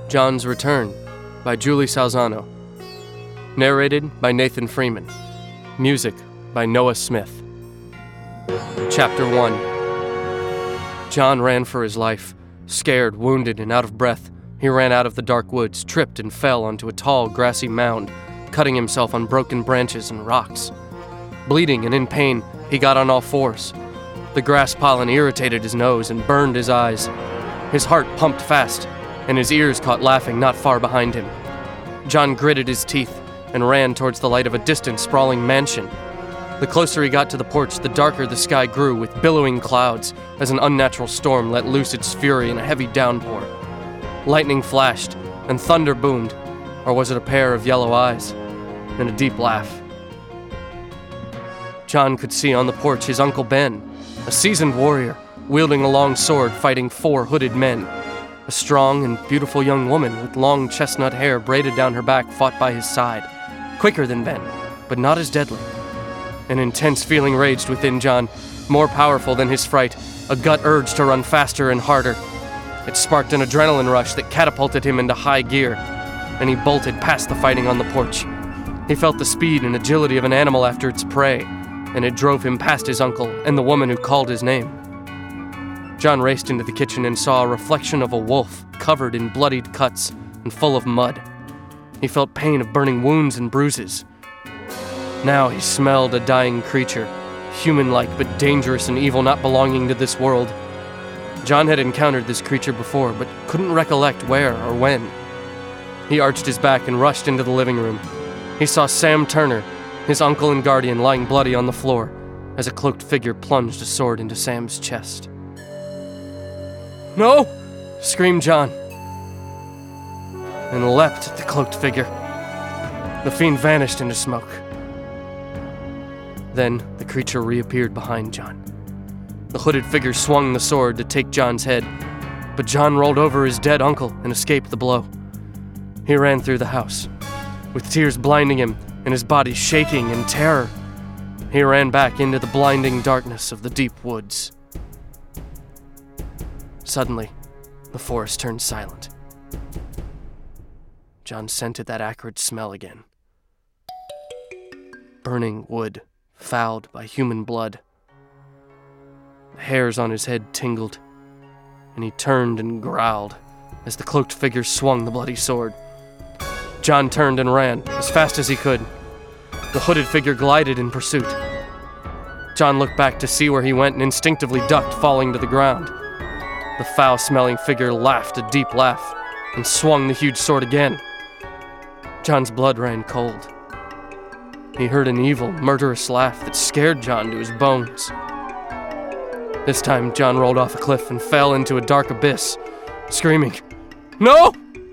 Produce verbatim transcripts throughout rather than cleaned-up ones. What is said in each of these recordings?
John's Return by Julie Salzano. Narrated by Nathan Freeman. Music by Noah Smith. Chapter one. John ran for his life. Scared, wounded, and out of breath, he ran out of the dark woods, tripped and fell onto a tall, grassy mound, cutting himself on broken branches and rocks. Bleeding and in pain, he got on all fours. The grass pollen irritated his nose and burned his eyes. His heart pumped fast, and his ears caught laughing not far behind him. John gritted his teeth and ran towards the light of a distant, sprawling mansion. The closer he got to the porch, the darker the sky grew with billowing clouds as an unnatural storm let loose its fury in a heavy downpour. Lightning flashed and thunder boomed, or was it a pair of yellow eyes and a deep laugh? John could see on the porch his Uncle Ben, a seasoned warrior, wielding a long sword fighting four hooded men. A strong and beautiful young woman with long chestnut hair braided down her back fought by his side, quicker than Ben, but not as deadly. An intense feeling raged within John, more powerful than his fright, a gut urge to run faster and harder. It sparked an adrenaline rush that catapulted him into high gear, and he bolted past the fighting on the porch. He felt the speed and agility of an animal after its prey, and it drove him past his uncle and the woman who called his name. John raced into the kitchen and saw a reflection of a wolf covered in bloodied cuts and full of mud. He felt pain of burning wounds and bruises. Now he smelled a dying creature, human-like but dangerous and evil, not belonging to this world. John had encountered this creature before, but couldn't recollect where or when. He arched his back and rushed into the living room. He saw Sam Turner, his uncle and guardian, lying bloody on the floor as a cloaked figure plunged a sword into Sam's chest. "No!" screamed John, and leapt at the cloaked figure. The fiend vanished into smoke. Then the creature reappeared behind John. The hooded figure swung the sword to take John's head, but John rolled over his dead uncle and escaped the blow. He ran through the house, with tears blinding him and his body shaking in terror. He ran back into the blinding darkness of the deep woods. Suddenly, the forest turned silent. John scented that acrid smell again. Burning wood, fouled by human blood. The hairs on his head tingled, and he turned and growled as the cloaked figure swung the bloody sword. John turned and ran as fast as he could. The hooded figure glided in pursuit. John looked back to see where he went and instinctively ducked, falling to the ground. The foul-smelling figure laughed a deep laugh and swung the huge sword again. John's blood ran cold. He heard an evil, murderous laugh that scared John to his bones. This time, John rolled off a cliff and fell into a dark abyss, screaming, "No!"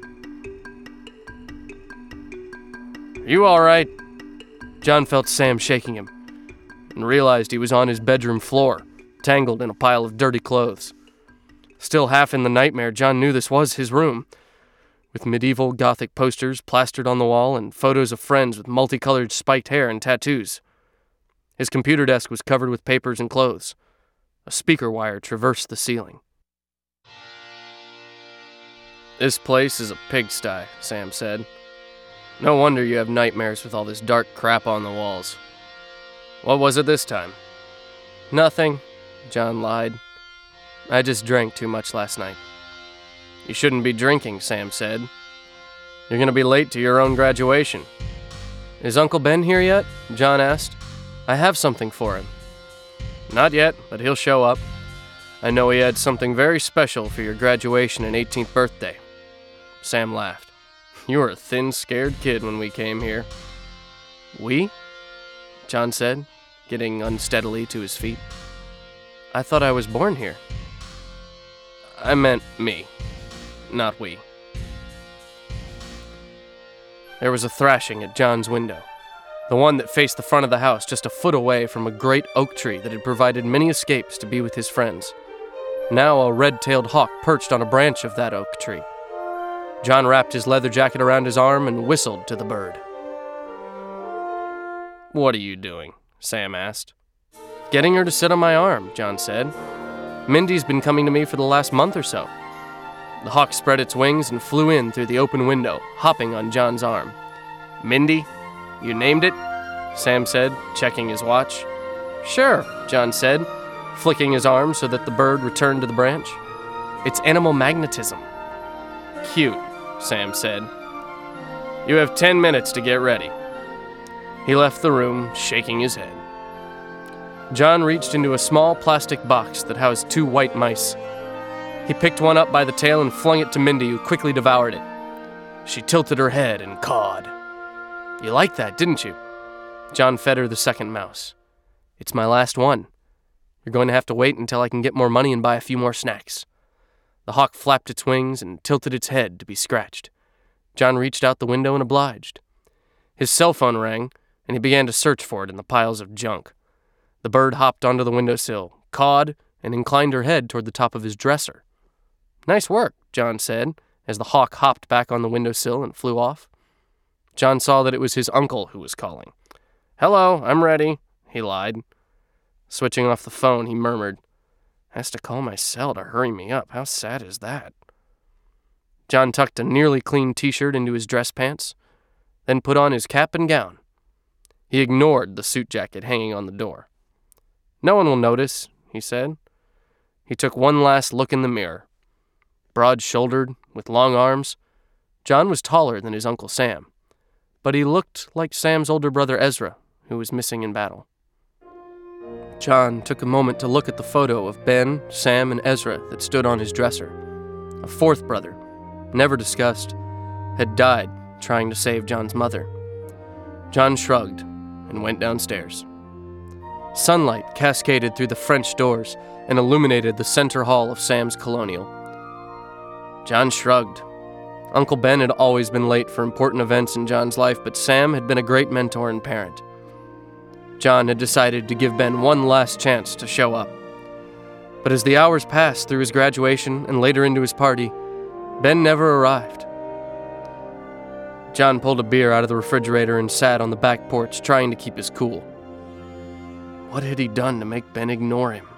"Are you all right?" John felt Sam shaking him and realized he was on his bedroom floor, tangled in a pile of dirty clothes. Still half in the nightmare, John knew this was his room, with medieval Gothic posters plastered on the wall and photos of friends with multicolored spiked hair and tattoos. His computer desk was covered with papers and clothes. A speaker wire traversed the ceiling. "This place is a pigsty," Sam said. "No wonder you have nightmares with all this dark crap on the walls. What was it this time?" "Nothing," John lied. "I just drank too much last night." "You shouldn't be drinking," Sam said. "You're going to be late to your own graduation." "Is Uncle Ben here yet?" John asked. "I have something for him." "Not yet, but he'll show up. I know he had something very special for your graduation and eighteenth birthday." Sam laughed. "You were a thin, scared kid when we came here." "We?" John said, getting unsteadily to his feet. "I thought I was born here." "I meant me, not we." There was a thrashing at John's window, the one that faced the front of the house just a foot away from a great oak tree that had provided many escapes to be with his friends. Now a red-tailed hawk perched on a branch of that oak tree. John wrapped his leather jacket around his arm and whistled to the bird. "What are you doing?" Sam asked. "Getting her to sit on my arm," John said. "Mindy's been coming to me for the last month or so." The hawk spread its wings and flew in through the open window, hopping on John's arm. "Mindy, you named it?" Sam said, checking his watch. "Sure," John said, flicking his arm so that the bird returned to the branch. "It's animal magnetism." "Cute," Sam said. "You have ten minutes to get ready." He left the room, shaking his head. John reached into a small plastic box that housed two white mice. He picked one up by the tail and flung it to Mindy, who quickly devoured it. She tilted her head and cawed. "You liked that, didn't you?" John fed her the second mouse. "It's my last one. You're going to have to wait until I can get more money and buy a few more snacks." The hawk flapped its wings and tilted its head to be scratched. John reached out the window and obliged. His cell phone rang, and he began to search for it in the piles of junk. The bird hopped onto the windowsill, cawed, and inclined her head toward the top of his dresser. "Nice work," John said, as the hawk hopped back on the windowsill and flew off. John saw that it was his uncle who was calling. "Hello, I'm ready," he lied. Switching off the phone, he murmured, "Has to call my cell to hurry me up. How sad is that?" John tucked a nearly clean t-shirt into his dress pants, then put on his cap and gown. He ignored the suit jacket hanging on the door. "No one will notice," he said. He took one last look in the mirror. Broad-shouldered, with long arms, John was taller than his Uncle Sam, but he looked like Sam's older brother Ezra, who was missing in battle. John took a moment to look at the photo of Ben, Sam, and Ezra that stood on his dresser. A fourth brother, never discussed, had died trying to save John's mother. John shrugged and went downstairs. Sunlight cascaded through the French doors and illuminated the center hall of Sam's Colonial. John shrugged. Uncle Ben had always been late for important events in John's life, but Sam had been a great mentor and parent. John had decided to give Ben one last chance to show up. But as the hours passed through his graduation and later into his party, Ben never arrived. John pulled a beer out of the refrigerator and sat on the back porch trying to keep his cool. What had he done to make Ben ignore him?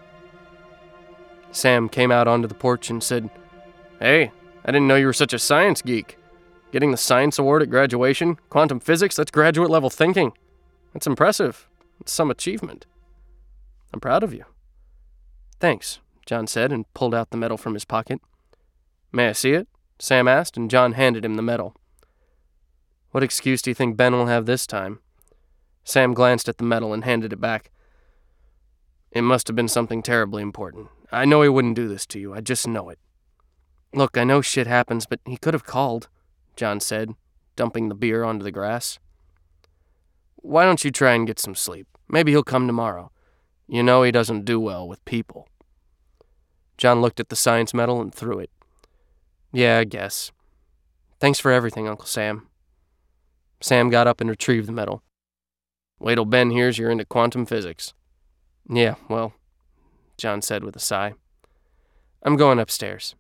Sam came out onto the porch and said, "Hey, I didn't know you were such a science geek. Getting the science award at graduation, quantum physics, that's graduate level thinking. That's impressive. It's some achievement. I'm proud of you." "Thanks," John said and pulled out the medal from his pocket. "May I see it?" Sam asked, and John handed him the medal. "What excuse do you think Ben will have this time?" Sam glanced at the medal and handed it back. "It must have been something terribly important. I know he wouldn't do this to you. I just know it." "Look, I know shit happens, but he could have called," John said, dumping the beer onto the grass. "Why don't you try and get some sleep? Maybe he'll come tomorrow. You know he doesn't do well with people." John looked at the science medal and threw it. "Yeah, I guess. Thanks for everything, Uncle Sam." Sam got up and retrieved the medal. "Wait till Ben hears you're into quantum physics." "Yeah, well," John said with a sigh. "I'm going upstairs."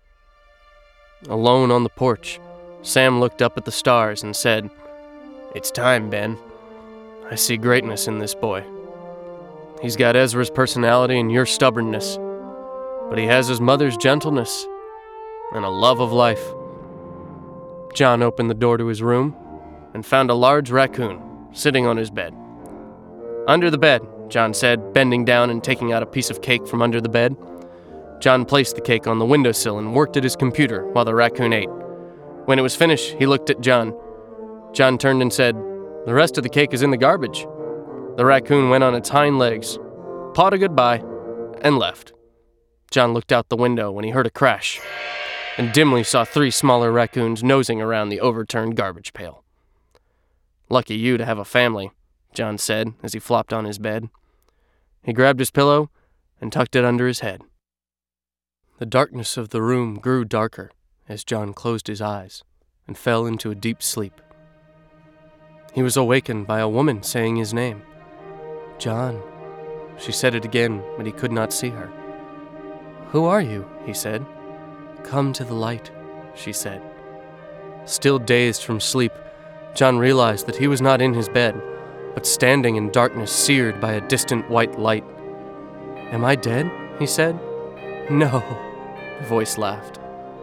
Alone on the porch, Sam looked up at the stars and said, "It's time, Ben. I see greatness in this boy. He's got Ezra's personality and your stubbornness, but he has his mother's gentleness and a love of life." John opened the door to his room and found a large raccoon sitting on his bed. "Under the bed," John said, bending down and taking out a piece of cake from under the bed. John placed the cake on the windowsill and worked at his computer while the raccoon ate. When it was finished, he looked at John. John turned and said, "The rest of the cake is in the garbage." The raccoon went on its hind legs, pawed a goodbye, and left. John looked out the window when he heard a crash and dimly saw three smaller raccoons nosing around the overturned garbage pail. "Lucky you to have a family," John said as he flopped on his bed. He grabbed his pillow and tucked it under his head. The darkness of the room grew darker as John closed his eyes and fell into a deep sleep. He was awakened by a woman saying his name. "John." She said it again, but he could not see her. "Who are you?" he said. "Come to the light," she said. Still dazed from sleep, John realized that he was not in his bed, but standing in darkness seared by a distant white light. "Am I dead?" he said. "No," the voice laughed.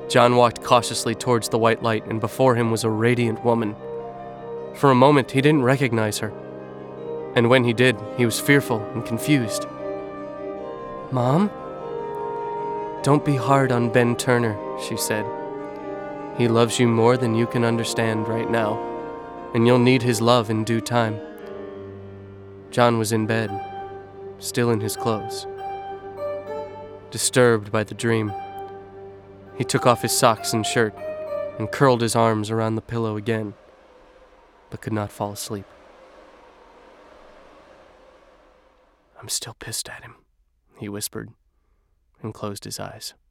John walked cautiously towards the white light, and before him was a radiant woman. For a moment, he didn't recognize her. And when he did, he was fearful and confused. "Mom?" "Don't be hard on Ben Turner," she said. "He loves you more than you can understand right now, and you'll need his love in due time." John was in bed, still in his clothes. Disturbed by the dream, he took off his socks and shirt and curled his arms around the pillow again, but could not fall asleep. "I'm still pissed at him," he whispered, and closed his eyes.